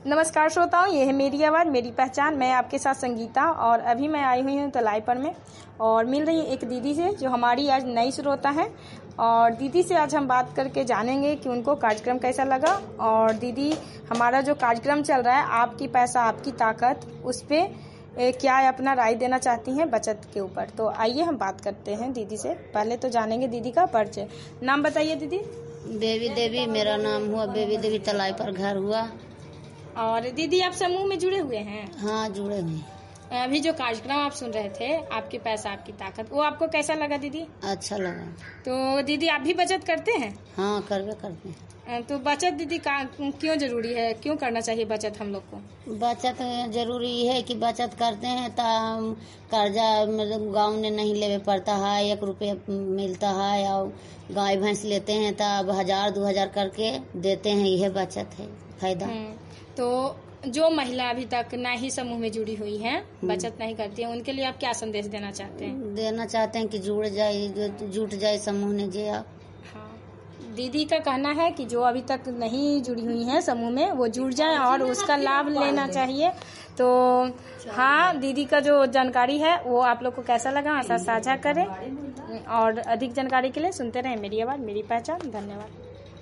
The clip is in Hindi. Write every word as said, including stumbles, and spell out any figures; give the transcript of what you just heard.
नमस्कार श्रोताओं, ये है मेरी आवाज़ मेरी पहचान। मैं आपके साथ संगीता और अभी मैं आई हुई हूँ तलाईपर में और मिल रही एक दीदी से जो हमारी आज नई श्रोता है। और दीदी से आज हम बात करके जानेंगे कि उनको कार्यक्रम कैसा लगा। और दीदी, हमारा जो कार्यक्रम चल रहा है आपकी पैसा आपकी ताकत, उस पर क्या अपना राय देना चाहती हैं बचत के ऊपर। तो आइए हम बात करते हैं दीदी से। पहले तो जानेंगे दीदी का परिचय। नाम बताइए दीदी। बेबी देवी मेरा नाम हुआ, बेबी देवी तलाईपर घर हुआ। और दीदी, आप समूह में जुड़े हुए हैं? हाँ, जुड़े हुए। अभी जो कार्यक्रम आप सुन रहे थे, आपके पैसा आपकी ताकत, वो आपको कैसा लगा दीदी? अच्छा लगा। तो दीदी, आप भी बचत करते हैं? हाँ, करवे करते हैं। तो बचत दीदी का क्यों जरूरी है, क्यों करना चाहिए बचत हम लोग को? बचत जरूरी है कि बचत करते हैं तो कर्जा मतलब गाँव ने नहीं लेवे पड़ता है, एक रुपये मिलता है। और गाय भैंस लेते हैं तो अब हजार दो हजार करके देते हैं, यह बचत है फायदा। तो जो महिला अभी तक ना ही समूह में जुड़ी हुई हैं, बचत नहीं करती हैं, उनके लिए आप क्या संदेश देना चाहते हैं? देना चाहते हैं कि जुड़ जाए, जो जुट जाए समूह ने जे। हाँ, दीदी का कहना है कि जो अभी तक नहीं जुड़ी हुई हैं समूह में, वो जुड़ जाएं और उसका लाभ लेना चाहिए। तो हाँ, दीदी का जो जानकारी है वो आप लोग को कैसा लगा, ऐसा साझा करें। और अधिक जानकारी के लिए सुनते रहें मेरी आवाज़ मेरी पहचान। धन्यवाद।